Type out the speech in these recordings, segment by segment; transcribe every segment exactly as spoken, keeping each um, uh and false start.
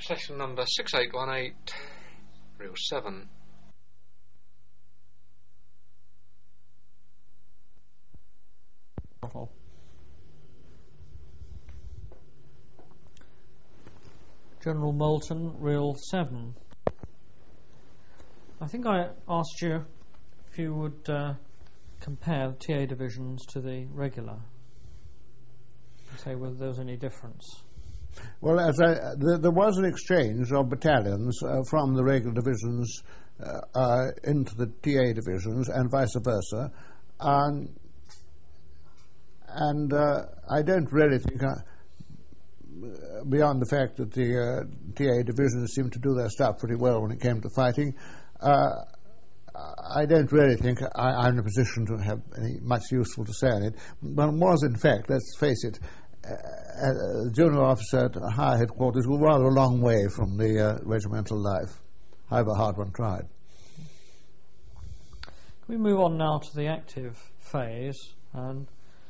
Session number six eight one eight, reel seven. General Moulton, reel seven. I think I asked you if you would uh, compare the T A divisions to the regular, and say whether there was any difference. Well, as I, th there was an exchange of battalions uh, from the regular divisions uh, uh, into the T A divisions and vice versa, um, and uh, I don't really think, uh, beyond the fact that the uh, T A divisions seemed to do their stuff pretty well when it came to fighting, uh, I don't really think I, I'm in a position to have any much useful to say on it. But it was, in fact, let's face it, Uh, uh, junior officer at higher headquarters were rather a long way from the uh, regimental life, however hard one tried. Can we move on now to the active phase? And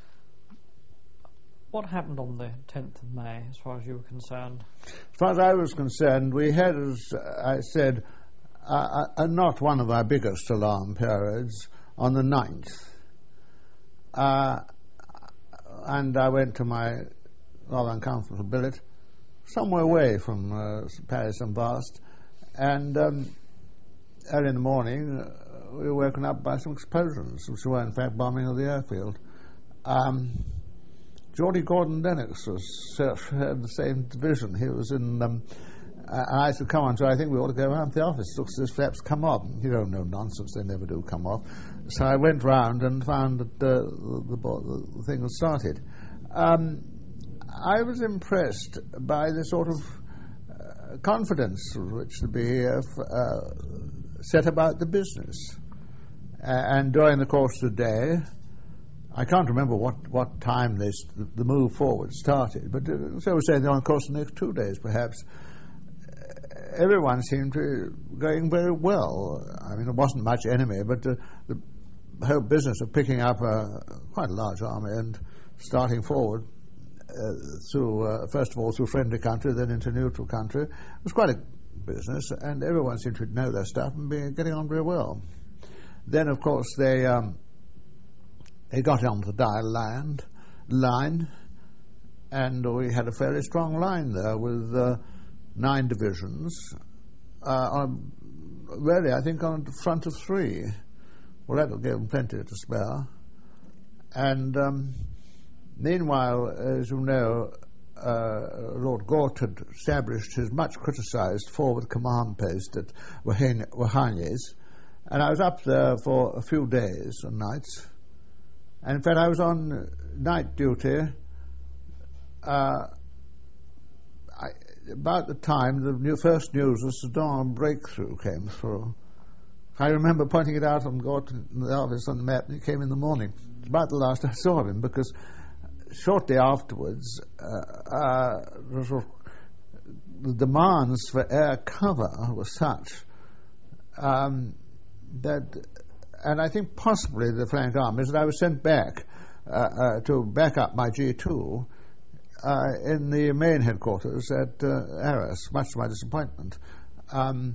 what happened on the tenth of May, as far as you were concerned? As far as I was concerned, we had, as I said, uh, uh, not one of our biggest alarm periods on the ninth. Uh, and I went to my rather uncomfortable billet, somewhere away from uh, Paris and Brest, and um, early in the morning uh, we were woken up by some explosions, which were in fact bombing of the airfield. Um, Geordie Gordon Lennox was uh, had the same division. He was in, um, uh, I said, come on, so I think we ought to go around the office. Looks as if flaps come off. You don't know nonsense, they never do come off. So I went round and found that uh, the, the, the thing had started. Um, I was impressed by the sort of uh, confidence with which the B F uh, set about the business. Uh, and during the course of the day, I can't remember what, what time this, the move forward started, but uh, so we're saying on the course of the next two days perhaps, everyone seemed to be going very well. I mean, there wasn't much enemy, but uh, the whole business of picking up a quite a large army and starting forward uh, through, uh, first of all, through friendly country, then into neutral country, was quite a business, and everyone seemed to know their stuff and be getting on very well. Then, of course, they um, they got on the Dial land line, and we had a fairly strong line there with uh, nine divisions, uh, on, really, I think, on the front of three. Well, that will give them plenty to spare. And um, meanwhile, as you know, uh, Lord Gort had established his much criticised forward command post at Wahanyes, and I was up there for a few days and nights. And in fact, I was on night duty uh, I, about the time the new, first news of Saddam breakthrough came through. I remember pointing it out on Gort in the office on the map, and it came in the morning. It's about the last I saw of him, because shortly afterwards, uh, uh, the demands for air cover were such um, that, and I think possibly the flank armies, that I was sent back uh, uh, to back up my G two uh, in the main headquarters at uh, Arras, much to my disappointment. Um,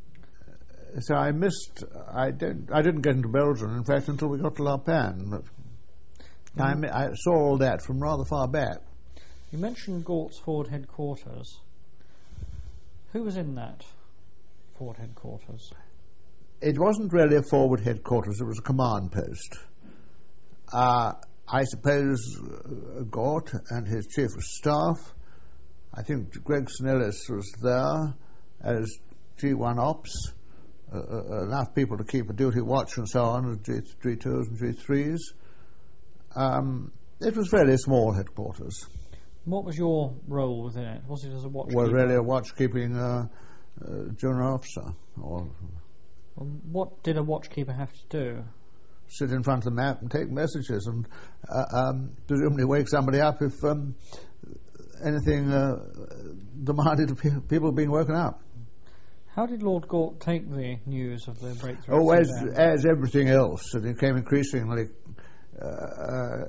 So I missed. I didn't. I didn't get into Belgium, in fact, until we got to La Panne. But mm. I, I saw all that from rather far back. You mentioned Gort's forward headquarters. Who was in that forward headquarters? It wasn't really a forward headquarters. It was a command post. Uh, I suppose uh, Gort and his chief of staff. I think Gregson Ellis was there as G one Ops. Uh, uh, enough people to keep a duty watch and so on, with G twos and G threes. Um, it was fairly small headquarters. What was your role within it? Was it as a watchkeeper? Well, really a watchkeeping uh, uh, junior officer. Or well, what did a watchkeeper have to do? Sit in front of the map and take messages and uh, um, presumably wake somebody up if um, anything uh, demanded of people being woken up. How did Lord Gort take the news of the breakthrough? Oh, as, as everything else, it became increasingly uh, uh,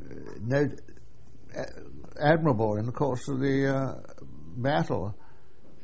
no, uh, admirable in the course of the uh, battle.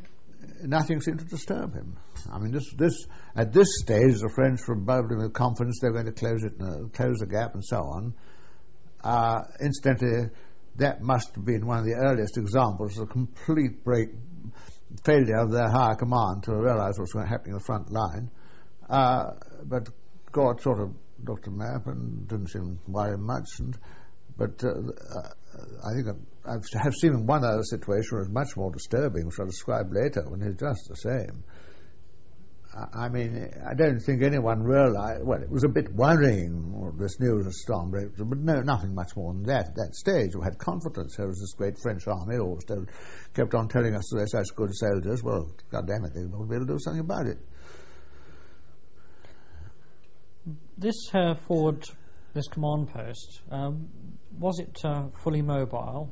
nothing seemed to disturb him. I mean, this, this at this stage, the French were bubbling with confidence they were going to close it, uh, close the gap, and so on. Uh, incidentally, that must have been one of the earliest examples of a complete break, failure of their higher command to realise what was happening in the front line. Uh, but Gort sort of looked at the map and didn't seem to worry much. And, but uh, uh, I think I have seen one other situation which was much more disturbing, which I'll describe later, when it's just the same. I mean, I don't think anyone realised, well, it was a bit worrying, this news of storm breakthrough, but no, nothing much more than that. At that stage, we had confidence. There was this great French army, always told, kept on telling us they're such good soldiers. Well, God damn it, they will be able to do something about it. This uh, forward, this command post, um, was it uh, fully mobile?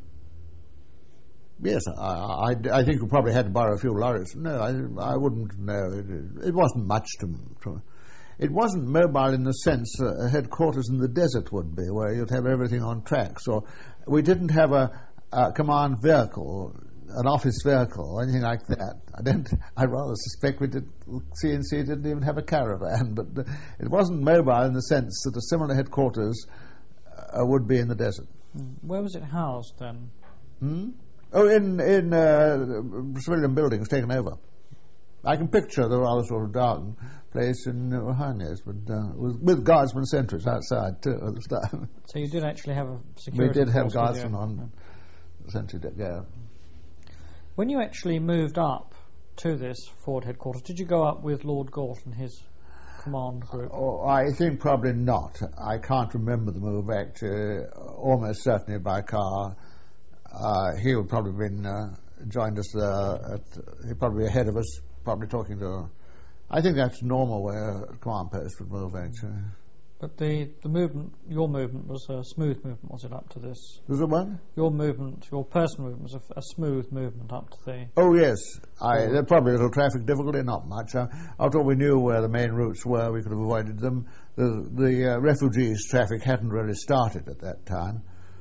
Yes, I, I, I think we probably had to borrow a few lorries. No, I, I wouldn't know. It, it wasn't much to, to... It wasn't mobile in the sense uh, a headquarters in the desert would be, where you'd have everything on tracks. Or we didn't have a, a command vehicle, an office vehicle, or anything like that. I don't. I rather suspect we did. C N C didn't even have a caravan, but uh, it wasn't mobile in the sense that a similar headquarters uh, would be in the desert. Where was it housed then? Hmm? Oh, in in uh, civilian buildings taken over. I can picture the rather sort of dark place in uh, Hines, but uh, with, with guardsmen sentries outside too at the time. So you did actually have a security. We did have force guardsmen with you. on Yeah. sentry deck. Yeah. When you actually moved up to this forward headquarters, did you go up with Lord Gort and his command group? Oh, I think probably not. I can't remember the move back to almost certainly by car. Uh, he would probably have been uh, joined us there. At, he'd probably be ahead of us, probably talking to. I think that's normal way a command post would move actually. But the, the movement, your movement was a smooth movement, was it, up to this? Was it one? Your movement, your personal movement was a, a smooth movement up to the... Oh, yes. I, there probably a little traffic difficulty, not much. Uh, after all, we knew where the main routes were, we could have avoided them. The, the uh, refugees' traffic hadn't really started at that time.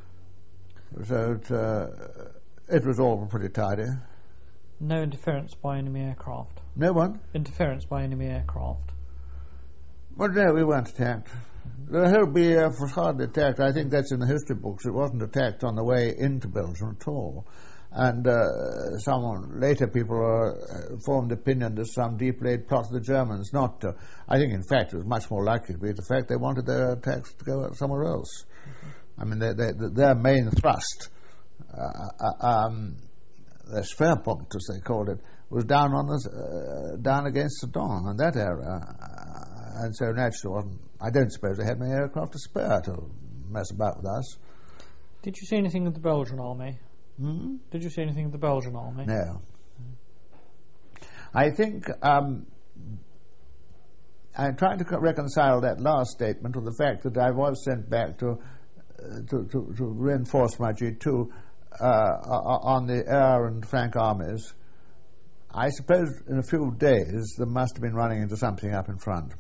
So it, uh, it was all pretty tidy. No interference by enemy aircraft? No one? Interference by enemy aircraft? Well, no, we weren't attacked. The whole B F was hardly attacked. I think that's in the history books. It wasn't attacked on the way into Belgium at all. And uh, someone, later people uh, formed opinion there's some deep-laid plot of the Germans not to. I think, in fact, it was much more likely to be the fact they wanted their attacks to go somewhere else. Mm-hmm. I mean, they, they, their main thrust, uh, uh, um, their Schwerpunkt, as they called it, was down on the, uh, down against Sedan in that area. Uh, and so naturally, wasn't, I don't suppose they had any aircraft to spare to mess about with us. Did you see anything of the Belgian army? Hmm? Did you see anything of the Belgian army? No. I think um, I'm trying to co- reconcile that last statement with the fact that I was sent back to uh, to, to, to reinforce my G two uh, on the air and flank armies. I suppose in a few days they must have been running into something up in front.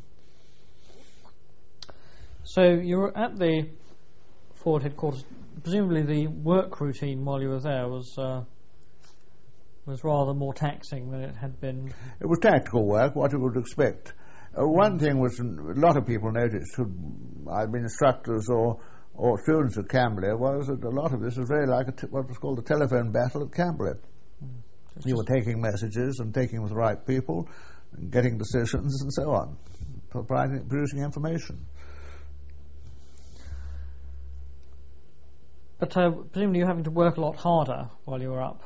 So you were at the forward headquarters. Presumably the work routine while you were there was uh, was rather more taxing than it had been. It was tactical work, what you would expect. Uh, one thing was, a lot of people noticed, who I'd been instructors or, or students at Camberley, was that a lot of this was very like a t- what was called a telephone battle at Camberley. Mm. So you were taking messages and taking them with the right people, and getting decisions and so on, providing, producing information. But uh, presumably you were having to work a lot harder while you were up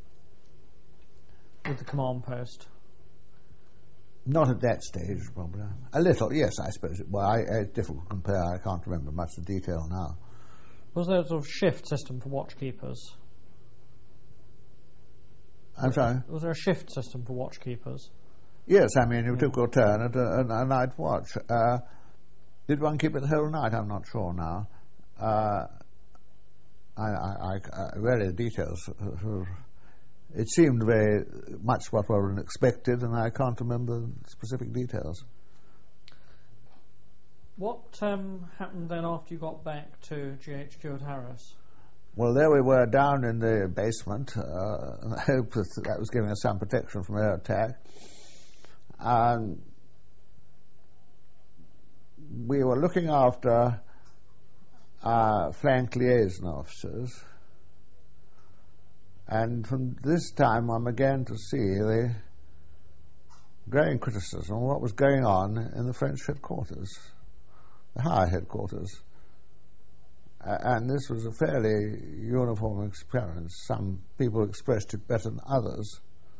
with the command post. Not at that stage, probably. A little, yes, I suppose. Well, I, it's difficult to compare. I can't remember much of the detail now. Was there a sort of shift system for watchkeepers? I'm sorry? Was there a shift system for watchkeepers? Yes, I mean, you yeah. took your turn at a, a, a night watch. Uh, did one keep it the whole night? I'm not sure now. Uh, I, I, I really the details. Uh, it seemed very much what were expected, and I can't remember specific details. What um, happened then after you got back to G H Q at Harris? well, there we were down in the basement. Uh, I hope that, that was giving us some protection from air attack. And we were looking after our flank liaison officers. And from this time I began to see the growing criticism of what was going on in the French headquarters, the higher headquarters. Uh, and this was a fairly uniform experience. Some people expressed it better than others.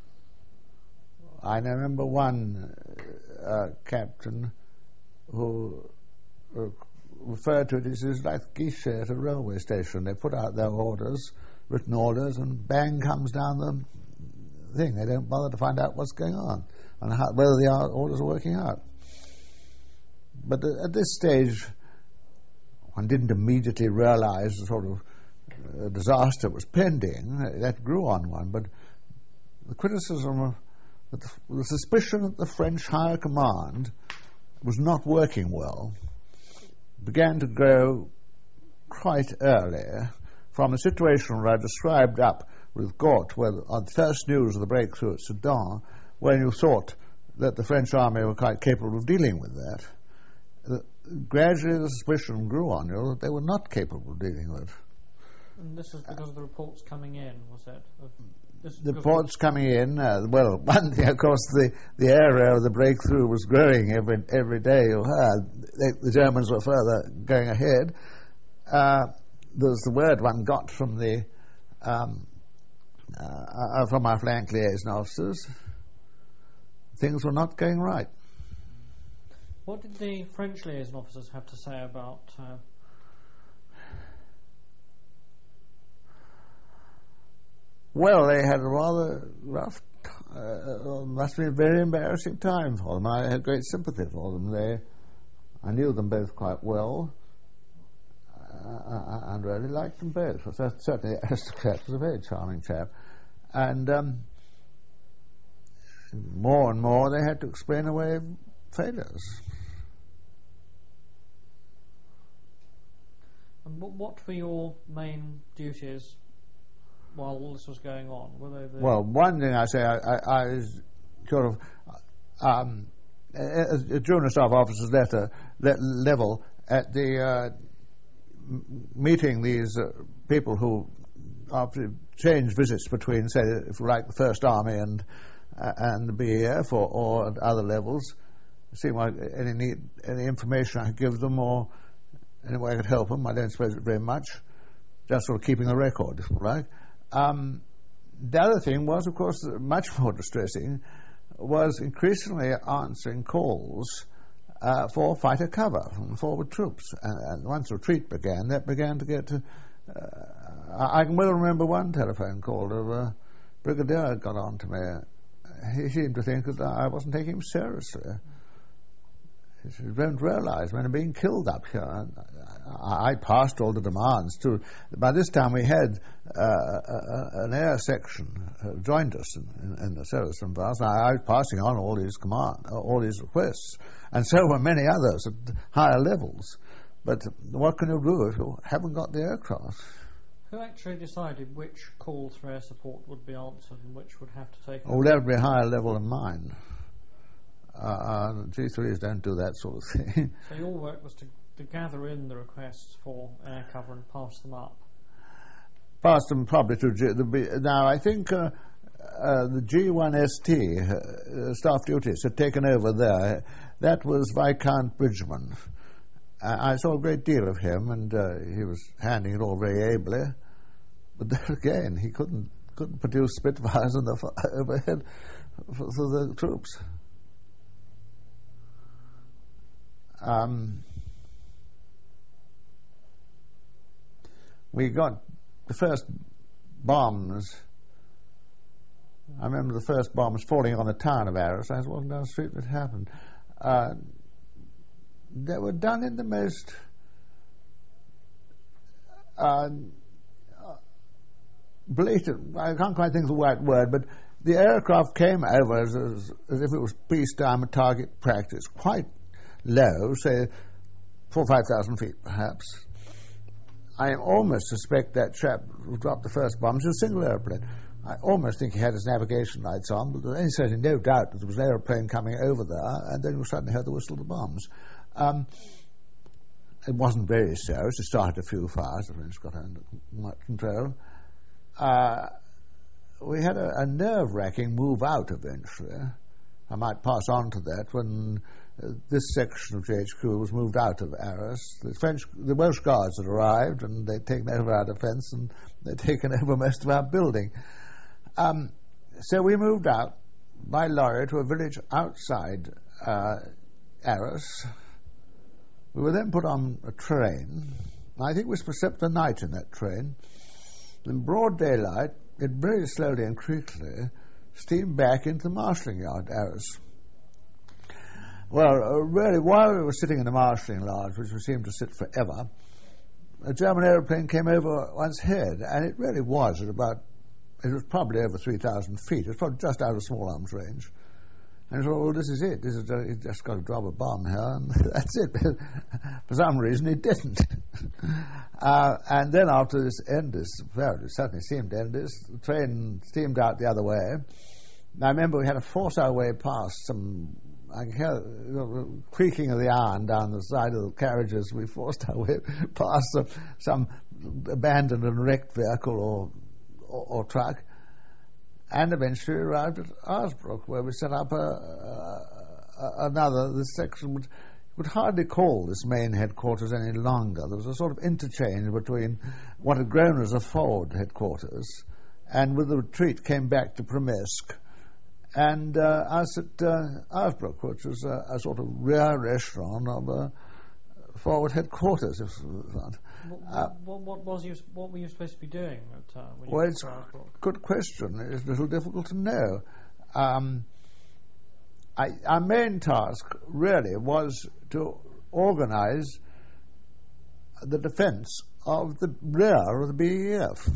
I remember one uh, captain who uh, referred to it as it's like guichet at a railway station. They put out their orders, written orders, and bang comes down the thing. They don't bother to find out what's going on and how, whether the orders are working out. But at this stage, one didn't immediately realize the sort of uh, disaster was pending. That grew on one, but the criticism of the, the suspicion that the French higher command was not working well began to grow quite early from a situation where I described up with Gort, where on the first news of the breakthrough at Sedan, when you thought that the French army were quite capable of dealing with that, uh, gradually the suspicion grew on you that they were not capable of dealing with it. And this is because of the reports coming in, was it? Of this the reports coming in, uh, well, one thing, of course, the, the area of the breakthrough was growing every every day you heard. They, the Germans were further going ahead. Uh, there's the word one got from the um, uh, uh, from our flank liaison officers. Things were not going right. What did the French liaison officers have to say about uh, Well, they had a rather rough, uh, must have been a very embarrassing time for them. I had great sympathy for them. They, I knew them both quite well, uh, and really liked them both. Certainly, the aristocrat was a very charming chap, and um, more and more they had to explain away failures. And what were your main duties while all this was going on? Were they the well, one thing I say, I, I, I was sort of um, a, a junior staff officer's letter le- level at the uh, m- meeting these uh, people who after change visits between, say, if you like, the First Army and uh, and the B E F or, or at other levels. It seemed like any need, any information I could give them or any way I could help them. I don't suppose it very much. Just sort of keeping a record, if you like. Um, the other thing was, of course, much more distressing, was increasingly answering calls uh, for fighter cover from forward troops. And, and once retreat began, that began to get to... Uh, I, I can well remember one telephone call of a brigadier got on to me. He seemed to think that I wasn't taking him seriously. He said, "You don't realise men are being killed up here." And I, I passed all the demands to. By this time, we had uh, a, an air section uh, joined us in, in, in the service from Vars. I, I was passing on all these command, all these requests, and so were many others at higher levels. But what can you do if you haven't got the aircraft? Who actually decided which calls for air support would be answered and which would have to take? Oh, that would be a higher level than mine. Uh, uh, G threes don't do that sort of thing. So your work was to, to gather in the requests for air cover and pass them up? Pass them probably to G... The B, now, I think uh, uh, the G one S T, uh, staff duties, had taken over there. That was Viscount Bridgman. Uh, I saw a great deal of him, and uh, he was handling it all very ably. But there again, he couldn't couldn't produce Spitfires on the f- overhead for, for the troops. Um, we got the first bombs. I remember the first bombs falling on the town of Arras. I was walking down the street and it happened. Uh, they were done in the most uh, blatant, I can't quite think of the right word, but the aircraft came over as, as, as if it was peacetime and target practice, quite low, say four or five thousand feet perhaps. I almost suspect that chap who dropped the first bomb was a single aeroplane. I almost think he had his navigation lights on, but there was certainly no doubt that there was an aeroplane coming over there, and then we suddenly heard the whistle of the bombs. Um, it wasn't very serious. It started a few fires. The French got under control. Uh, we had a, a nerve-wracking move out eventually. I might pass on to that when uh, this section of G H Q was moved out of Arras. The French, the Welsh Guards had arrived, and they'd taken over our defence, and they'd taken over most of our building. Um, so we moved out by lorry to a village outside uh, Arras. We were then put on a train. I think we spent the night in that train. In broad daylight, it very slowly and creakily steamed back into the marshalling yard, Arras. Well, uh, really, while we were sitting in the marshalling lodge, which we seemed to sit forever, a German aeroplane came over one's head, and it really was at about, it was probably over three thousand feet. It was probably just out of small arms range. And I thought, well, this is it. This is, uh, he just got to drop a bomb here, and that's it. For some reason, it didn't. uh, and then after this ended, well, it certainly seemed to end, the train steamed out the other way. And I remember we had to force our way past some, I can hear the creaking of the iron down the side of the carriages. We forced our way past some, some abandoned and wrecked vehicle or, or, or truck. And eventually arrived at Arsbrook, where we set up a, a, another. This section would, would hardly call this main headquarters any longer. There was a sort of interchange between what had grown as a forward headquarters, and with the retreat came back to Promesque, and uh, us at uh, Arsbrook, which was a, a sort of rear echelon of a forward headquarters. If what, uh, what, what was you? What were you supposed to be doing at uh, when you well, went it's to Arsbrook? Good question. It's a little difficult to know. Um, I, our main task really was to organise the defence of the rear of the B E F.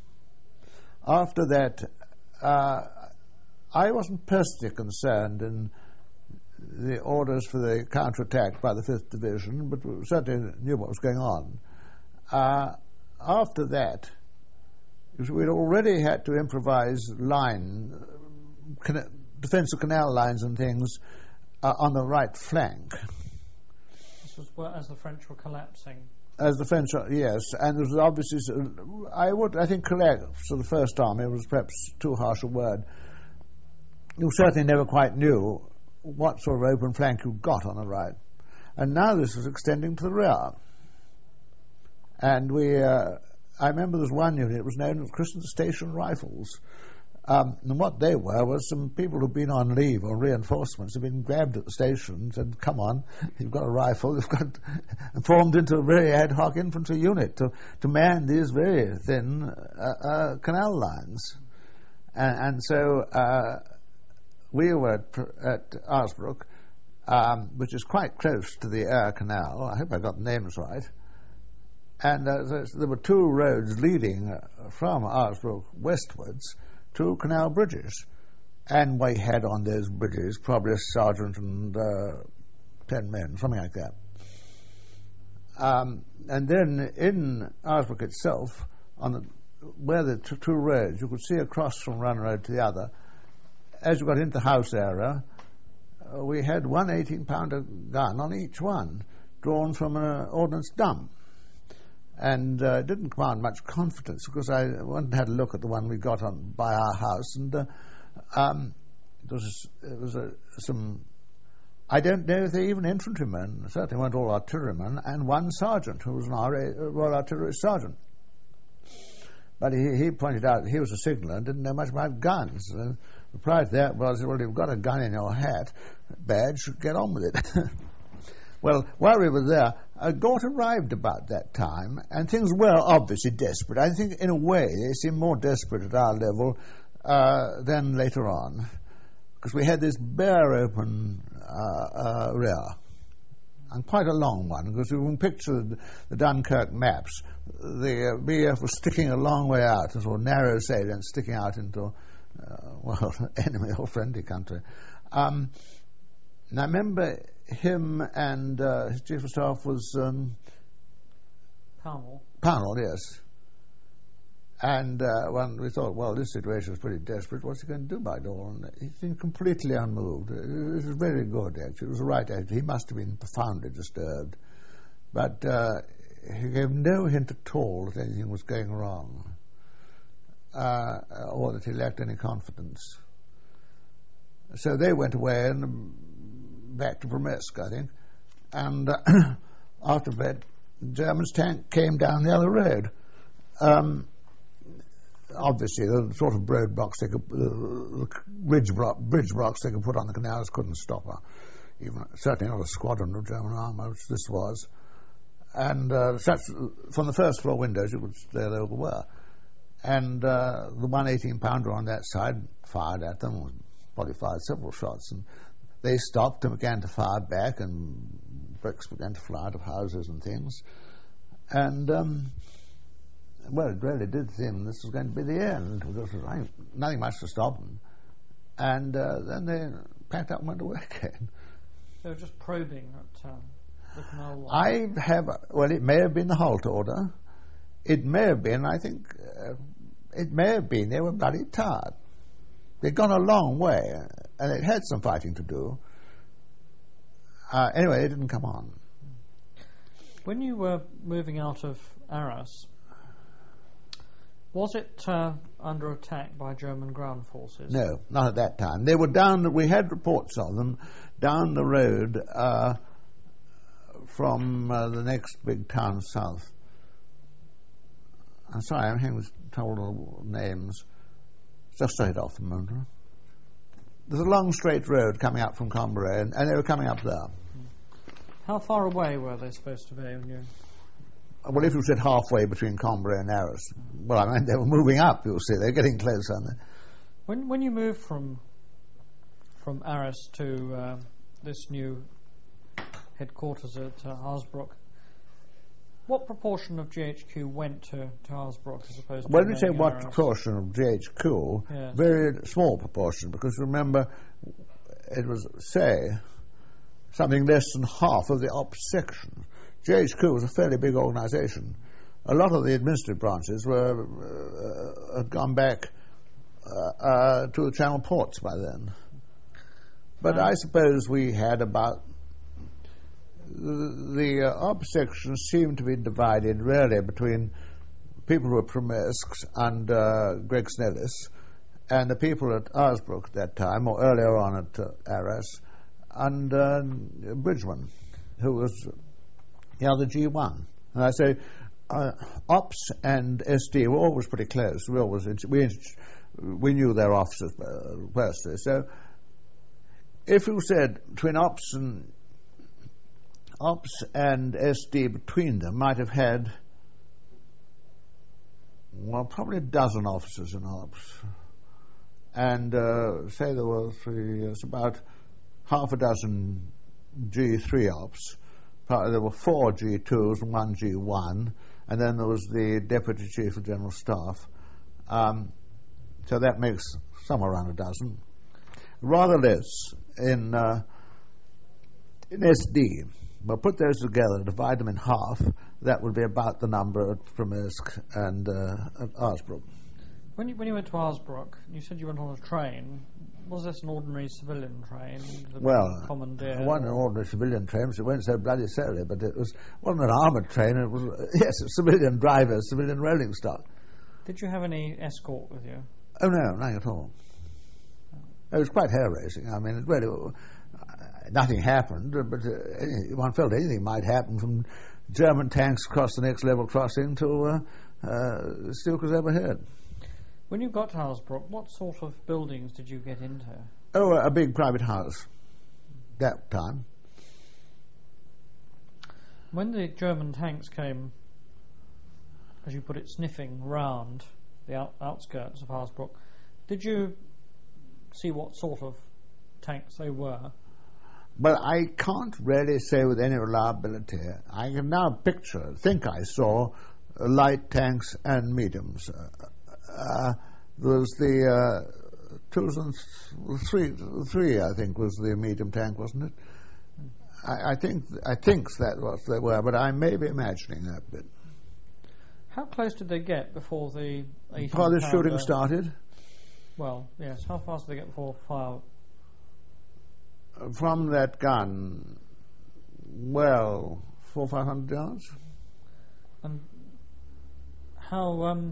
After that, uh, I wasn't personally concerned in the orders for the counterattack by the fifth Division, but we certainly knew what was going on. Uh, after that, we'd already had to improvise line, can, defensive canal lines and things uh, on the right flank. This was well, as the French were collapsing. As the French, yes, and there was obviously, I would, I think, collapse for the First Army was perhaps too harsh a word. You certainly never quite knew what sort of open flank you got on the right, and now this was extending to the rear. And we, uh, I remember there was one unit, it was known as Christmas Station Rifles. Um, and what they were was some people who'd been on leave or reinforcements had been grabbed at the station and said, come on, you've got a rifle, you've got, and formed into a very ad hoc infantry unit to, to man these very thin uh, uh, canal lines. And, and so uh, we were at, at Arsbrook, um, which is quite close to the Air Canal. I hope I got the names right. And uh, there, there were two roads leading uh, from Arsbrook westwards to canal bridges. And we had on those bridges probably a sergeant and uh, ten men, something like that. Um, and then in Arsbrook itself, on the, where the t- two roads, you could see across from one road to the other. As you got into the house area, uh, we had one eighteen-pounder gun on each one, drawn from an ordnance dump. And uh, it didn't command much confidence because I went and had a look at the one we got on by our house, and uh, um, it was, it was a, some, I don't know if they're even infantrymen, certainly weren't all artillerymen, and one sergeant who was an R A, Royal Artillery sergeant. But he, he pointed out that he was a signaller and didn't know much about guns. The reply to that was, well, you've got a gun in your hat badge, get on with it. Well, while we were there, uh, Gort arrived about that time, and things were obviously desperate. I think, in a way, they seemed more desperate at our level uh, than later on, because we had this bare open uh, uh, rear, and quite a long one, because you can picture the, the Dunkirk maps. The uh, B F was sticking a long way out, a sort of narrow salient sticking out into, uh, well, enemy or friendly country. Um, and I remember him and uh, his chief of staff was um, Powell. Pownall, yes. And uh, when we thought, well, this situation is pretty desperate, what's he going to do by it all? And he seemed completely unmoved. It was very good, actually. It was the right attitude. He must have been profoundly disturbed. But uh, he gave no hint at all that anything was going wrong, uh, or that he lacked any confidence. So they went away and back to Promysk, I think. And uh, after that, the Germans' tank came down the other road. Um, obviously, the sort of roadblocks they could, uh, bridge, block, bridge blocks they could put on the canals couldn't stop her. Even certainly not a squadron of German armour, which this was. And uh, such, from the first floor windows, it was there they were. And uh, the one eighteen pounder on that side fired at them, probably fired several shots, and they stopped and began to fire back, and bricks began to fly out of houses and things. And, um, well, it really did seem this was going to be the end, because there was nothing much to stop them. And uh, then they packed up and went away again. They were just probing at um, the canal line. I have, well, it may have been the halt order. It may have been, I think, uh, it may have been they were bloody tired. They'd gone a long way, and it had some fighting to do. Uh, anyway, it didn't come on. When you were moving out of Arras, was it uh, under attack by German ground forces? No, not at that time. They were down, we had reports of them down the road uh, from uh, the next big town south. I'm sorry, I'm having trouble with names. Just straight off the moon. There's a long straight road coming up from Cambrai, and, and they were coming up there. How far away were they supposed to be when you... Well, if you said halfway between Cambrai and Arras, well, I mean, they were moving up, you'll see. They're getting close, aren't they? When when you moved from from Arras to uh, this new headquarters at uh, Haasbroek, what proportion of G H Q went to, to Haasbroek as opposed to... When we say remaining what Arras? proportion of G H Q, Yes. very small proportion, because remember, it was, say, something less than half of the ops section. G H Q was a fairly big organisation. A lot of the administrative branches were uh, had gone back uh, uh, to the Channel ports by then. But Um, I suppose we had about... The, the uh, ops section seemed to be divided really between people who were Promysks and uh, Greg Snellis, and the people at Haasbroek at that time, or earlier on at uh, Arras, and uh, Bridgman, who was the other G one. And I say, uh, Ops and S D were always pretty close. We always we we knew their officers uh, personally. So if you said between Ops and Ops and S D between them might have had, well, probably a dozen officers in Ops, and uh, say there were three. It's about half a dozen G three Ops. There were four G twos and one G one, and then there was the Deputy Chief of General Staff. Um, so that makes somewhere around a dozen. Rather less in, uh, in S D. But put those together, divide them in half, that would be about the number at Promysk and uh, at Haasbroek. When you, when you went to Haasbroek, you said you went on a train. Was this an ordinary civilian train? The Well, commandeer? it wasn't an ordinary civilian train, because it went so bloody slowly, but it was, wasn't an armoured train, it was, yes, a civilian driver, civilian rolling stock. Did you have any escort with you? Oh, no, nothing at all. It was quite hair-raising. I mean, it really, uh, nothing happened, but uh, any, one felt anything might happen, from German tanks across the next level crossing to uh, uh, Stukas overhead. When you got to Haasbroek, what sort of buildings did you get into? Oh, a big private house, that time. When the German tanks came, as you put it, sniffing round the out- outskirts of Haasbroek, did you see what sort of tanks they were? But I can't really say with any reliability. I can now picture, think I saw uh, light tanks and mediums. Uh, uh, there was the uh, twos and th- three, three, I think, was the medium tank, wasn't it? I, I think I think that was they were, but I may be imagining that bit. how close did they get before the eighteen Before the shooting pounder- started, Well, yes. How fast did they get before fire? from that gun, well, four five hundred yards. And how um,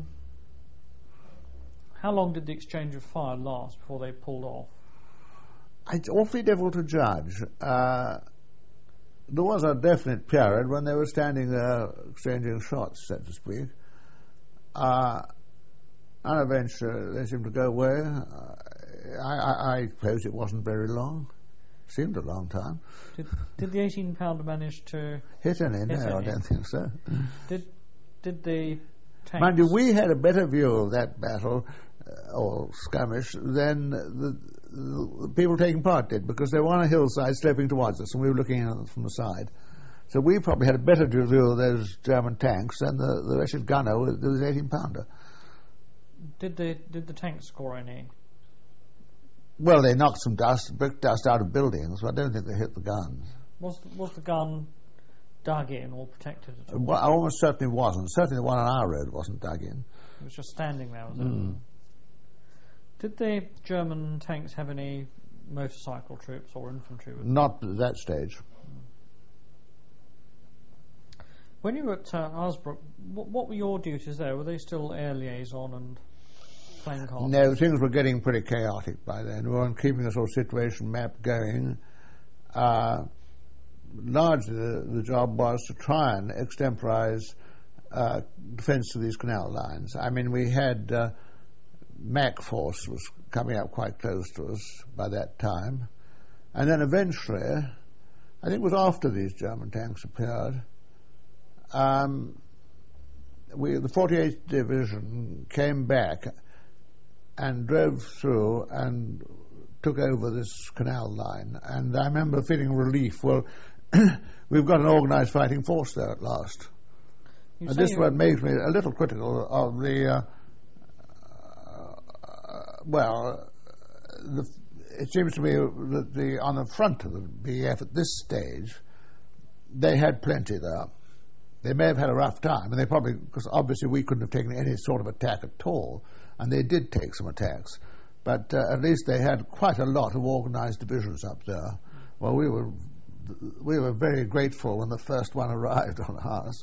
how long did the exchange of fire last before they pulled off? It's awfully difficult to judge. Uh, there was a definite period when they were standing there exchanging shots, so to speak. Uh, and eventually they seemed to go away. Uh, I, I, I suppose it wasn't very long. Seemed a long time. Did, did the eighteen pounder manage to Hit any? Hit No, I any. don't think so. did did the tanks? Mind you, we had a better view of that battle, uh, or skirmish, than the, the people taking part did, because they were on a hillside sloping towards us, and we were looking in from the side. So we probably had a better view of those German tanks than the, the wretched gunner with his eighteen pounder. Did the did the tanks score any? Well, they knocked some dust, brick dust out of buildings, but I don't think they hit the guns. Was the, was the gun dug in or protected at all? Well, almost certainly wasn't. Certainly the one on our road wasn't dug in. It was just standing there, was Mm. it? Did the German tanks have any motorcycle troops or infantry with them? Not at that stage. When you were at uh, Arsbrook, what, what were your duties there? Were they still air liaison and plane command? No, things were getting pretty chaotic by then. We weren't keeping the sort of situation map going. Uh, largely the, the job was to try and extemporize uh, defence of these canal lines. I mean, we had uh, Mac Force was coming up quite close to us by that time. And then eventually, I think it was after these German tanks appeared, um, we, the forty-eighth Division came back and drove through and took over this canal line. And I remember feeling relief. Well, we've got an organised fighting force there at last. You And say this you- one makes me a little critical of the, uh, uh, well, the, it seems to me that the, on the front of the B F at this stage, they had plenty there. They may have had a rough time, and they probably, because obviously we couldn't have taken any sort of attack at all, and they did take some attacks. But uh, at least they had quite a lot of organised divisions up there. Well, we were we were very grateful when the first one arrived on ours.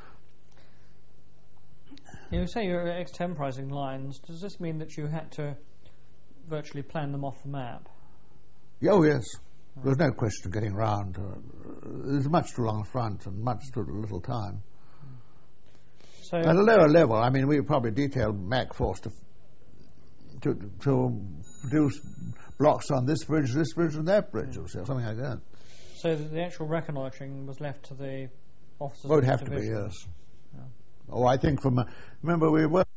You say you're extemporising lines. Does this mean that you had to virtually plan them off the map? Oh, yes. There was no question of getting round. Uh, there's much too long a front and much too little time. So At a lower level, I mean, we probably detailed Mac Force to, to, to produce blocks on this bridge, this bridge, and that bridge, or something like that. So that the actual reconnoitring was left to the officers Well, of it'd the have to be, division. yes. Yeah. Oh, I think from... Uh, remember, we were...